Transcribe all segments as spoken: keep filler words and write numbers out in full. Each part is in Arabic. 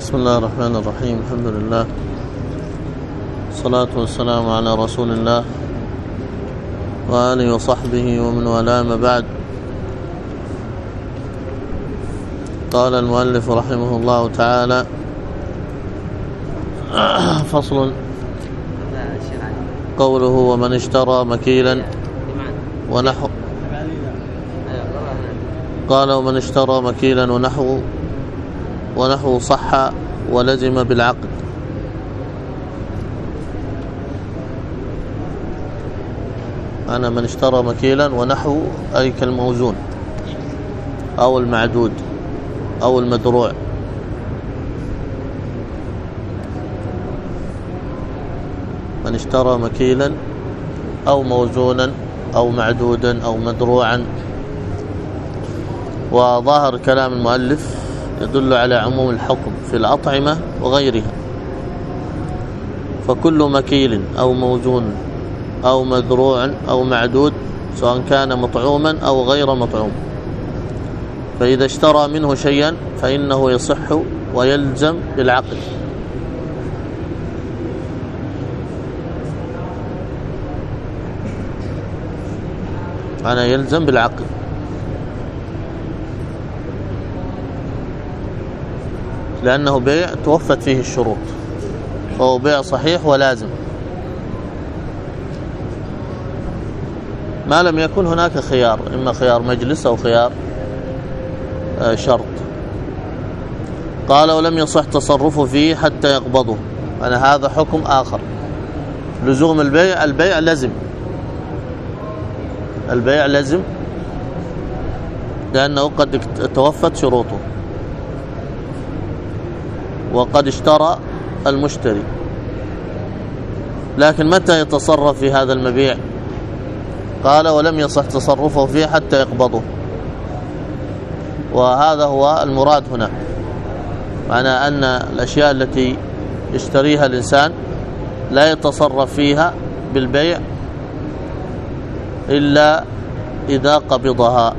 بسم الله الرحمن الرحيم. الحمد لله والصلاة والسلام على رسول الله وآله وصحبه ومن والاه، ما بعد. قال المؤلف رحمه الله تعالى: فصل. قوله: ومن اشترى مكيلا ونحو. قال: ومن اشترى مكيلا ونحو ونحو صح ولزم بالعقد. أنا من اشترى مكيلا ونحو أي كالموزون أو المعدود أو المدروع. من اشترى مكيلا أو موزونا أو معدودا أو مدروعا. وظاهر كلام المؤلف يدل على عموم الحكم في الأطعمة وغيرها، فكل مكيل أو موزون أو مدروع أو معدود سواء كان مطعوما أو غير مطعوم، فإذا اشترى منه شيئا فإنه يصح ويلزم بالعقد. أنا يلزم بالعقد لأنه بيع توفت فيه الشروط، فهو بيع صحيح ولازم، ما لم يكن هناك خيار، إما خيار مجلس أو خيار شرط. قال: ولم يصح تصرفه فيه حتى يقبضه. أنا هذا حكم آخر. لزوم البيع، البيع لزم، البيع لزم لأنه قد توفت شروطه، وقد اشترى المشتري. لكن متى يتصرف في هذا المبيع؟ قال: ولم يصح تصرفه فيه حتى يقبضه. وهذا هو المراد هنا، معنى أن الأشياء التي يشتريها الإنسان لا يتصرف فيها بالبيع إلا إذا قبضها.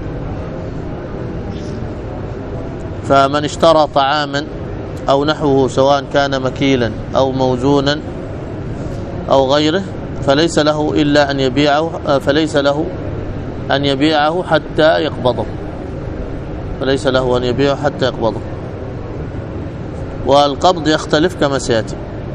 فمن اشترى طعاما أو نحوه سواء كان مكيلا أو موزونا أو غيره فليس له إلا أن يبيعه فليس له أن يبيعه حتى يقبضه فليس له أن يبيعه حتى يقبضه. والقبض يختلف كما سيأتي.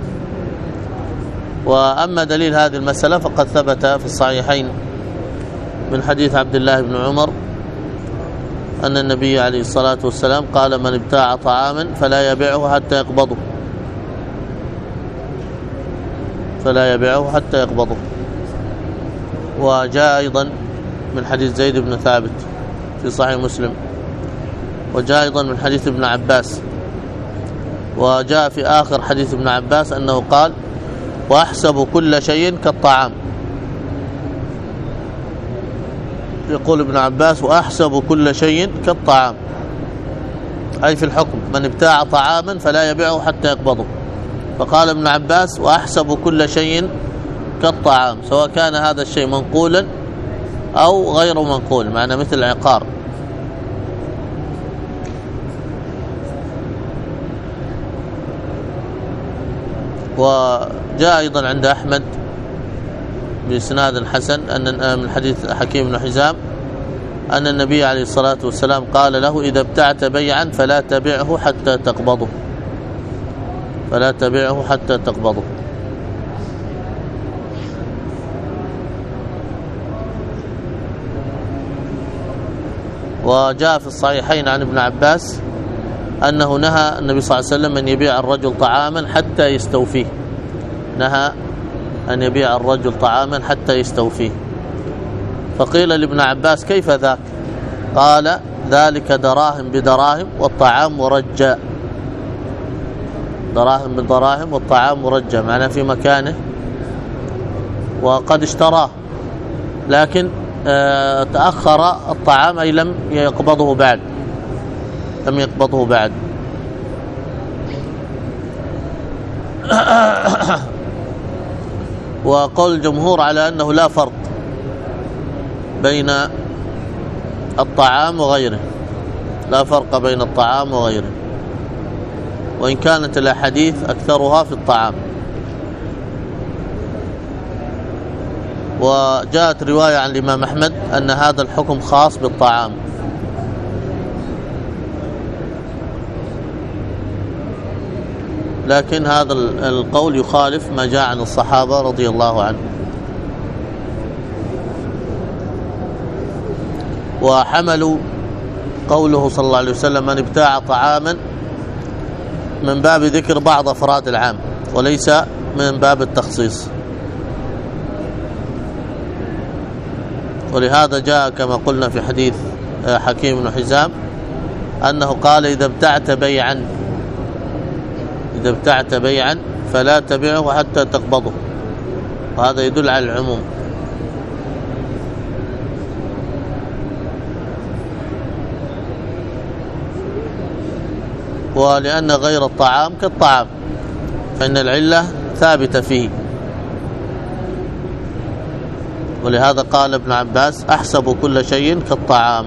وأما دليل هذه المسألة فقد ثبت في الصحيحين من حديث عبد الله بن عمر أن النبي عليه الصلاة والسلام قال: من ابتاع طعاما فلا يبيعه حتى يقبضه فلا يبيعه حتى يقبضه. وجاء أيضا من حديث زيد بن ثابت في صحيح مسلم، وجاء أيضا من حديث ابن عباس، وجاء في آخر حديث ابن عباس أنه قال: وأحسب كل شيء كالطعام. يقول ابن عباس: وأحسب كل شيء كالطعام، أي في الحكم من ابتاع طعاما فلا يبيعه حتى يقبضه. فقال ابن عباس: وأحسب كل شيء كالطعام، سواء كان هذا الشيء منقولا أو غير منقول، معنى مثل العقار. وجاء أيضا عند أحمد بإسناد حسن أن من حديث حكيم بن حزام أن النبي عليه الصلاة والسلام قال له: إذا ابتعت بيعا فلا تبيعه حتى تقبضه فلا تبيعه حتى تقبضه. وجاء في الصحيحين عن ابن عباس أنه نهى النبي صلى الله عليه وسلم أن يبيع الرجل طعاما حتى يستوفيه نهى أن يبيع الرجل طعاما حتى يستوفيه. فقيل لابن عباس: كيف ذاك؟ قال: ذلك دراهم بدراهم والطعام مرجى. دراهم بدراهم والطعام مرجى، معناه في مكانه، وقد اشتراه لكن آه تأخر الطعام، أي لم يقبضه بعد لم يقبضه بعد وقول الجمهور على أنه لا فرق بين الطعام وغيره لا فرق بين الطعام وغيره. وإن كانت الأحاديث أكثرها في الطعام. وجاءت رواية عن الإمام أحمد أن هذا الحكم خاص بالطعام. لكن هذا القول يخالف ما جاء عن الصحابة رضي الله عنهم. وحملوا قوله صلى الله عليه وسلم من ابتاع طعاما من باب ذكر بعض أفراد العام وليس من باب التخصيص. ولهذا جاء كما قلنا في حديث حكيم بن حزام أنه قال إذا ابتعت بيعا إذا ابتعت بيعا فلا تبيعه حتى تقبضه، وهذا يدل على العموم. ولأن غير الطعام كالطعام فإن العلة ثابتة فيه. ولهذا قال ابن عباس أحسب كل شيء كالطعام.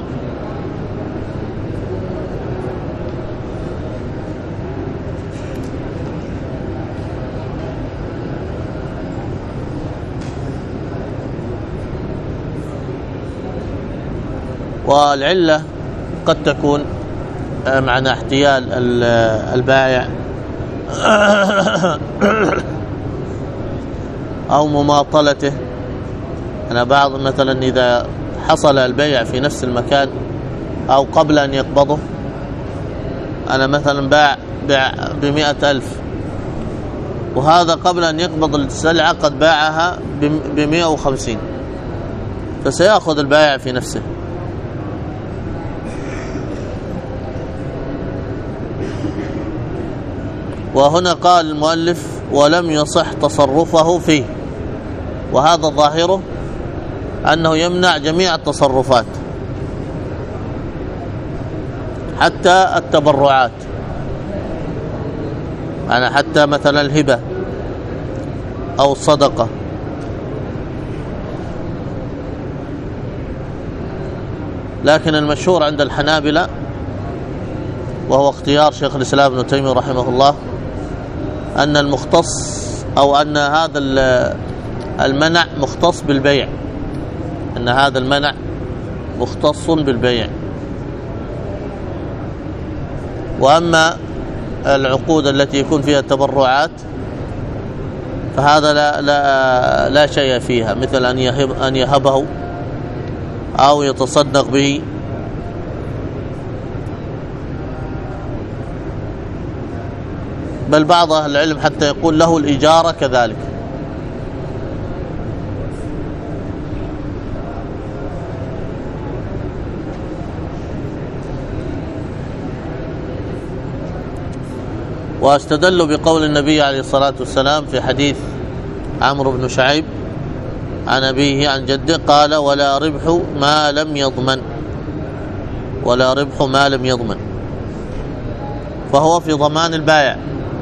والعلة قد تكون معنى احتيال البائع أو مماطلته. أنا بعض مثلا إذا حصل البيع في نفس المكان أو قبل أن يقبضه، أنا مثلا باع بمئة ألف وهذا قبل أن يقبض السلعة قد باعها بمئة وخمسين، فسيأخذ البائع في نفسه. وهنا قال المؤلف ولم يصح تصرفه فيه، وهذا ظاهره أنه يمنع جميع التصرفات حتى التبرعات، يعني حتى مثلا الهبة أو الصدقة. لكن المشهور عند الحنابلة وهو اختيار شيخ الإسلام ابن تيمية رحمه الله أن المختص أو أن هذا المنع مختص بالبيع، أن هذا المنع مختص بالبيع. وأما العقود التي يكون فيها التبرعات فهذا لا, لا, لا شيء فيها، مثل أن, يهب أن يهبه أو يتصدق به. بل بعض أهل العلم حتى يقول له الإجارة كذلك. واستدلوا بقول النبي عليه الصلاة والسلام في حديث عمرو بن شعيب عن أبيه عن جده قال ولا ربح ما لم يضمن، ولا ربح ما لم يضمن، فهو في ضمان البائع.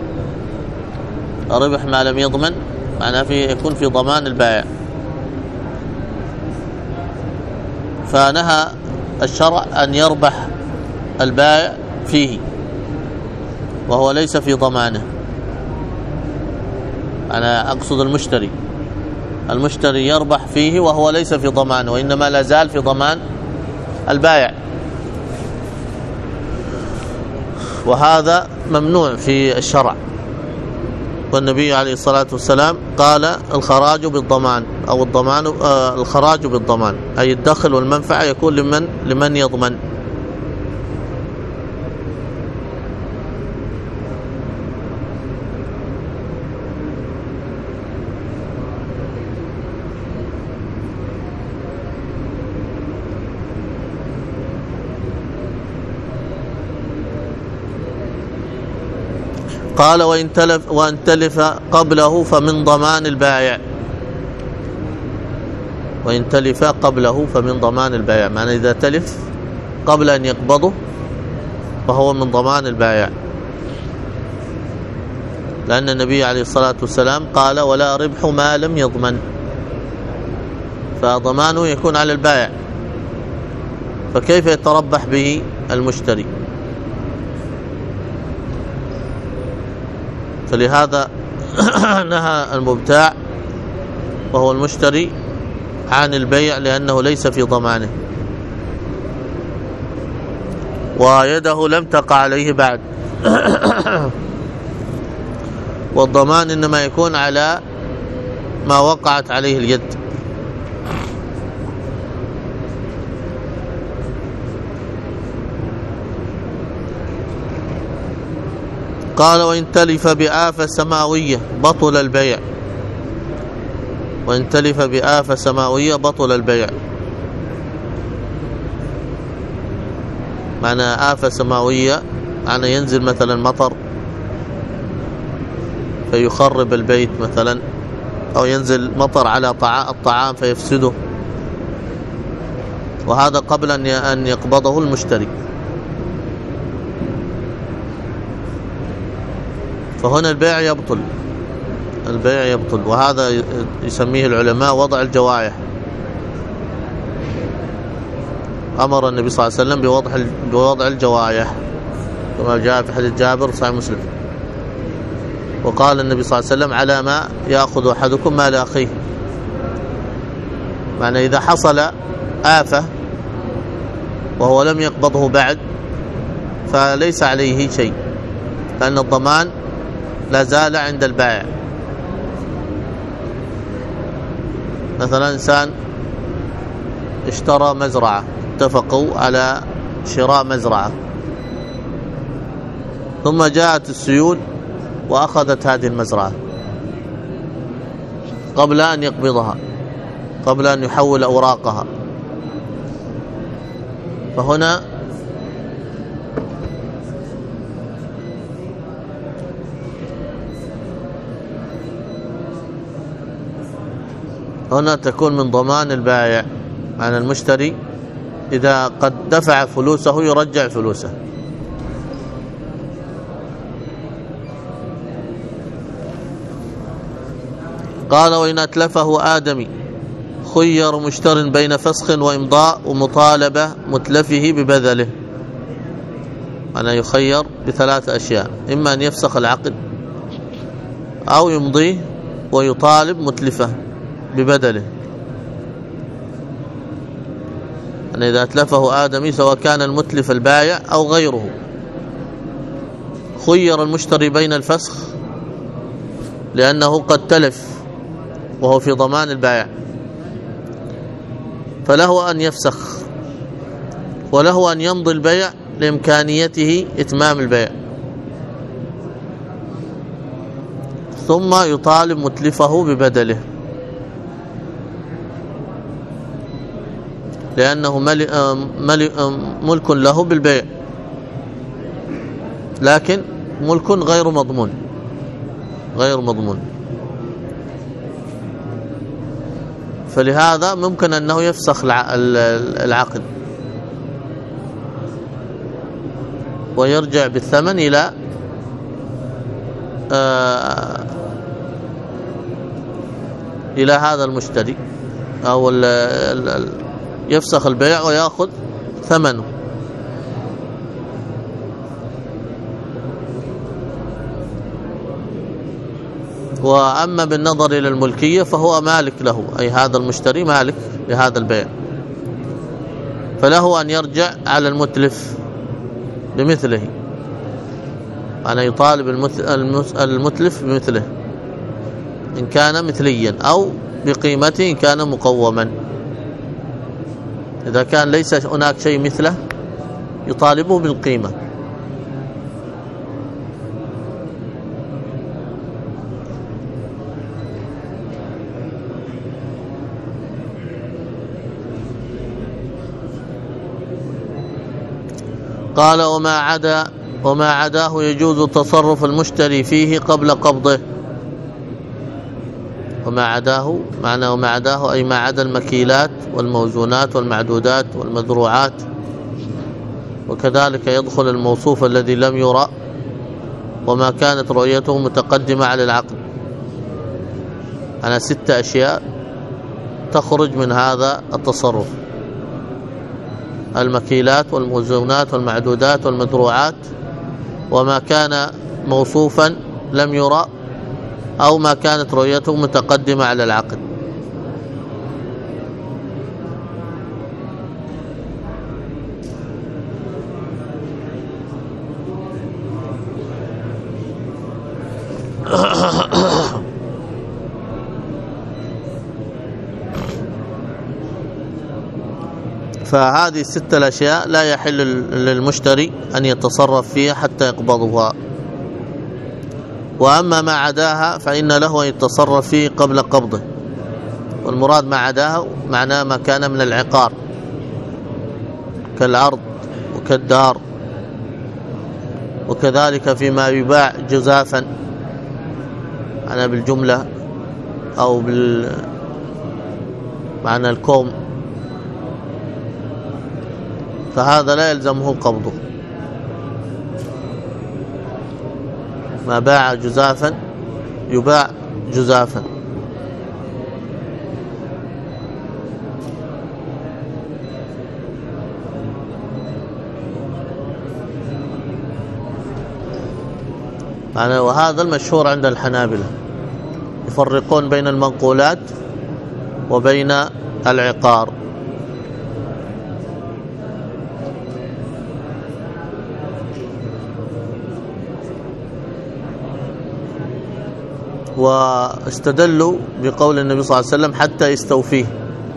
ربح ما لم يضمن معناه في يكون في ضمان البائع. فنهى الشرع أن يربح البائع فيه وهو ليس في ضمانه. أنا أقصد المشتري المشتري يربح فيه وهو ليس في ضمانه، وإنما لا زال في ضمان البائع، وهذا ممنوع في الشرع. والنبي عليه الصلاة والسلام قال الخراج بالضمان أو الضمان آه الخراج بالضمان، أي الدخل والمنفعة يكون لمن لمن يضمن. قال وإن تلف, وإن تلف قبله فمن ضمان البائع. وإن تلف قبله فمن ضمان البائع، معنى إذا تلف قبل أن يقبضه فهو من ضمان البائع، لأن النبي عليه الصلاة والسلام قال ولا ربح ما لم يضمن، فضمانه يكون على البائع، فكيف يتربح به المشتري؟ فلهذا نهى المبتاع وهو المشتري عن البيع لأنه ليس في ضمانه، ويده لم تقع عليه بعد. والضمان إنما يكون على ما وقعت عليه اليد. قال وإن تلف بآفة سماوية بطل البيع. وإن تلف بآفة سماوية بطل البيع. معنى آفة سماوية معنى ينزل مثلا مطر فيخرب البيت مثلا، أو ينزل مطر على الطعام فيفسده، وهذا قبل أن يقبضه المشتري. فهنا البيع يبطل، البيع يبطل، وهذا يسميه العلماء وضع الجوائح. أمر النبي صلى الله عليه وسلم بوضع بوضع الجوائح كما جاء في حديث جابر صحيح مسلم. وقال النبي صلى الله عليه وسلم على ما يأخذ أحدكم مال أخيه. معنى إذا حصل آفة وهو لم يقبضه بعد فليس عليه شيء، لأن الضمان لا زال عند البائع. مثلا إنسان اشترى مزرعة، اتفقوا على شراء مزرعة، ثم جاءت السيول وأخذت هذه المزرعة قبل أن يقبضها، قبل أن يحول أوراقها. فهنا هنا تكون من ضمان البائع عن المشتري، إذا قد دفع فلوسه يرجع فلوسه. قال وإن أتلفه آدمي خير مشتر بين فسخ وإمضاء ومطالبة متلفه ببذله. أنا يخير بثلاث أشياء، إما أن يفسخ العقد أو يمضيه ويطالب متلفه ببدله. أن إذا أتلفه آدمي سواء كان المتلف البائع أو غيره، خير المشتري بين الفسخ لأنه قد تلف وهو في ضمان البائع، فله أن يفسخ وله أن يمضي البيع لإمكانيته إتمام البيع، ثم يطالب متلفه ببدله لأنه ملك له بالبيع، لكن ملك غير مضمون غير مضمون فلهذا ممكن أنه يفسخ العقد ويرجع بالثمن إلى آه إلى هذا المشتري، أو ال ال يفسخ البيع ويأخذ ثمنه. وأما بالنظر إلى الملكية فهو مالك له، أي هذا المشتري مالك لهذا البيع، فله أن يرجع على المتلف بمثله، أنا يطالب المتلف بمثله إن كان مثليا، أو بقيمته إن كان مقوما. إذا كان ليس هناك شيء مثله يطالبه بالقيمة. قال وما عدا وما عداه يجوز تصرف المشتري فيه قبل قبضه. وما عداه معنى وما عداه أي ما عدا المكيلات والموزونات والمعدودات والمذروعات، وكذلك يدخل الموصوف الذي لم يرى وما كانت رؤيته متقدمة على العقد. أنا ست أشياء تخرج من هذا التصرف: المكيلات والموزونات والمعدودات والمذروعات، وما كان موصوفا لم يرى أو ما كانت رؤيته متقدمة على العقد. فهذه الستة الأشياء لا يحل للمشتري أن يتصرف فيها حتى يقبضها، وأما ما عداها فإن له أن يتصرف فيه قبل قبضه. والمراد ما عداها معناه ما كان من العقار كالعرض وكالدار، وكذلك فيما يباع جزافا معناه بالجملة أو بالمعنى الكوم، فهذا لا يلزمه قبضه. ما باع جزافا يباع جزافا. وهذا المشهور عند الحنابلة، يفرقون بين المنقولات وبين العقار. واستدلوا بقول النبي صلى الله عليه وسلم حتى يستوفيه،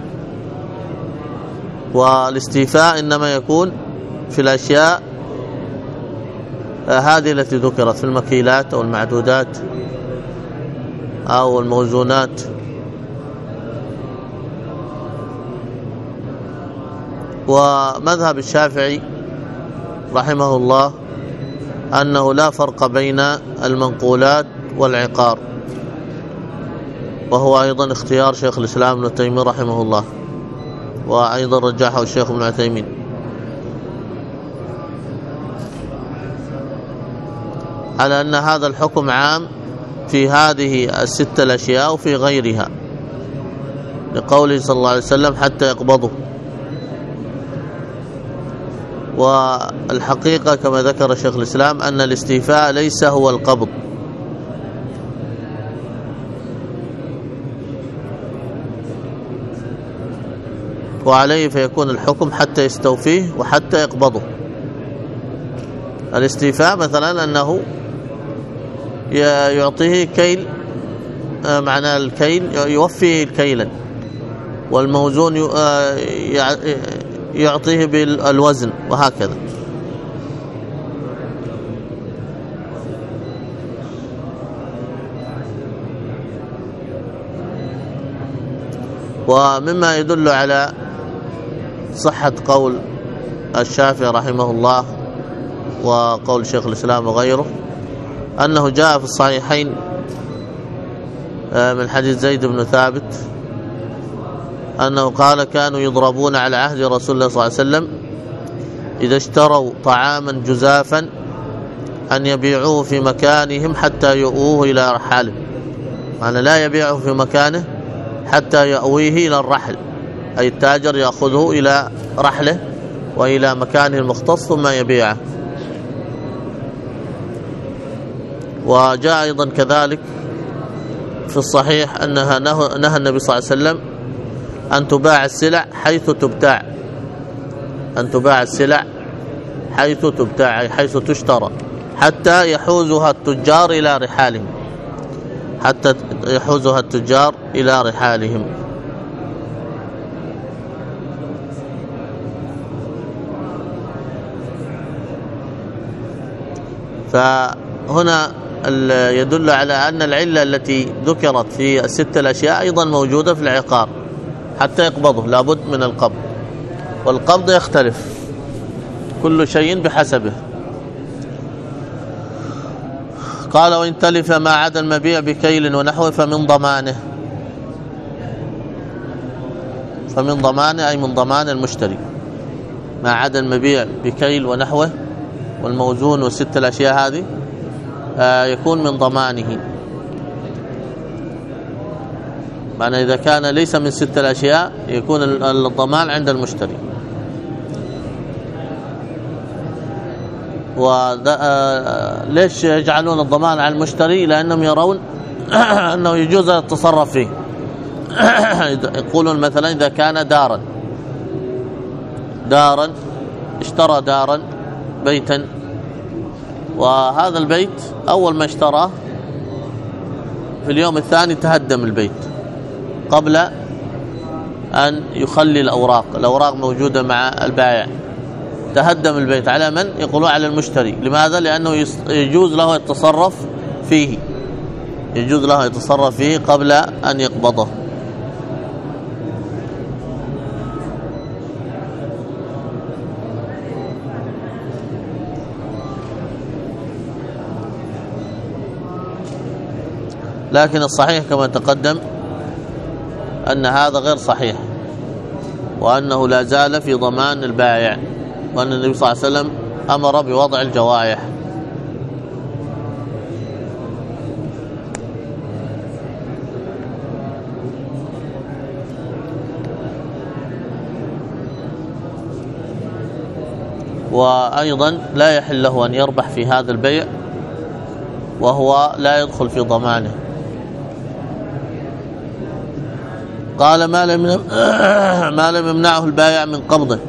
والاستيفاء إنما يكون في الأشياء هذه التي ذكرت في المكيلات أو المعدودات أو الموزونات. ومذهب الشافعي رحمه الله أنه لا فرق بين المنقولات والعقار، وهو أيضا اختيار شيخ الإسلام ابن تيمية رحمه الله، وأيضا رجحه الشيخ ابن عثيمين. على أن هذا الحكم عام في هذه الستة الأشياء وفي غيرها، لقوله صلى الله عليه وسلم حتى يقبضوا. والحقيقة كما ذكر شيخ الإسلام أن الاستيفاء ليس هو القبض، وعليه فيكون الحكم حتى يستوفيه وحتى يقبضه. الاستيفاء مثلا أنه يعطيه كيل، معنى الكيل يوفيه كيلا، والموزون يعطيه بالوزن، وهكذا. ومما يدل على صحة قول الشافعي رحمه الله وقول شيخ الإسلام وغيره أنه جاء في الصحيحين من حديث زيد بن ثابت أنه قال كانوا يضربون على عهد رسول الله صلى الله عليه وسلم إذا اشتروا طعاما جزافا أن يبيعوه في مكانهم حتى يؤوه إلى رحاله، معنى لا يبيعه في مكانه حتى يأويه إلى الرحل، أي التاجر يأخذه إلى رحله وإلى مكانه المختص ثم يبيعه. وجاء أيضا كذلك في الصحيح أنها نهى النبي صلى الله عليه وسلم أن تباع السلع حيث تبتاع، أن تباع السلع حيث تبتاع أي حيث تشترى، حتى يحوزها التجار إلى رحالهم، حتى يحوزها التجار إلى رحالهم. فهنا يدل على أن العلة التي ذكرت في الستة الأشياء أيضا موجودة في العقار، حتى يقبضه لابد من القبض، والقبض يختلف كل شيء بحسبه. قال وإن تلف ما عدا المبيع بكيل ونحوه فمن ضمانه، فمن ضمانه أي من ضمان المشتري، ما عدا المبيع بكيل ونحوه والموزون والست الأشياء هذه يكون من ضمانه. معنى إذا كان ليس من ست الأشياء يكون الضمان عند المشتري. وليش يجعلون الضمان على المشتري؟ لأنهم يرون أنه يجوز التصرف فيه. يقولون مثلا إذا كان دارا دارا اشترى دارا بيتا، وهذا البيت أول ما اشتراه في اليوم الثاني تهدم البيت قبل أن يخلي الأوراق الأوراق موجودة مع البائع، تهدم البيت. على من؟ يقولون على المشتري. لماذا؟ لأنه يجوز له التصرف فيه يجوز له يتصرف فيه قبل أن يقبضه. لكن الصحيح كما تقدم أن هذا غير صحيح، وأنه لا زال في ضمان البائع، وأن النبي صلى الله عليه وسلم أمر بوضع الجوائح. وأيضا لا يحل له أن يربح في هذا البيع وهو لا يدخل في ضمانه. قال ما لم ما لم يمنعه البائع من قبضه.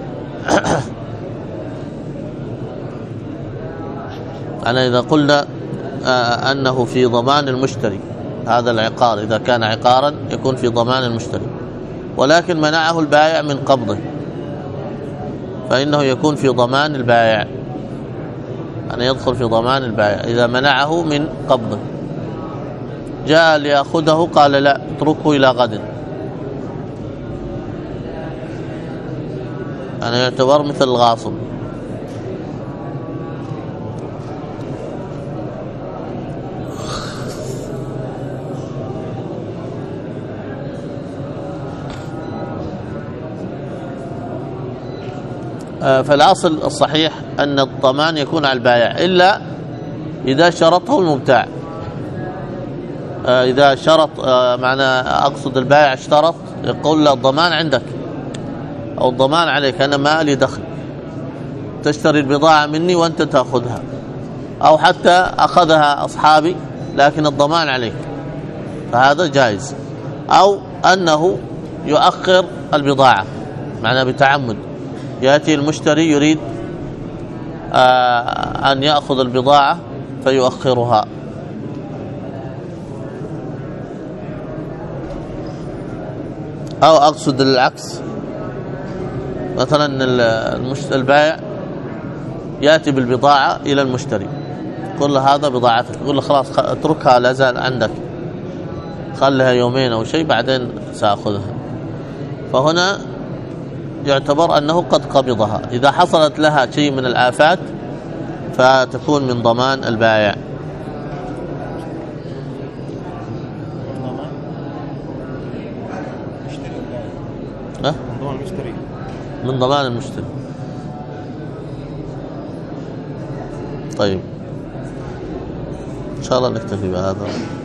أنا إذا قلنا أنه في ضمان المشتري، هذا العقار إذا كان عقارا يكون في ضمان المشتري، ولكن منعه البائع من قبضه فإنه يكون في ضمان البائع، أنا يدخل في ضمان البائع إذا منعه من قبضه. جاء ليأخذه قال لا اتركه إلى غد، أنا يعتبر مثل الغاصب. فالأصل الصحيح أن الضمان يكون على البائع إلا إذا شرطه المبتاع. إذا شرط معنى أقصد البائع اشترط يقول له الضمان عندك أو الضمان عليك، أنا ما لي دخل، تشتري البضاعة مني وأنت تأخذها، أو حتى أخذها أصحابي لكن الضمان عليك، فهذا جائز. أو أنه يؤخر البضاعة معنى بتعمد، يأتي المشتري يريد أن يأخذ البضاعة فيؤخرها. أو أقصد العكس، مثلا البائع يأتي بالبضاعة إلى المشتري يقول له هذا بضاعتك، يقول له خلاص اتركها لا زال عندك، خلها يومين أو شيء بعدين سأخذها. فهنا يعتبر أنه قد قبضها. إذا حصلت لها شيء من الآفات فتكون من ضمان البائع. أه؟ من ضمان المشتري من ضمان المشتري. طيب إن شاء الله نكتفي بهذا.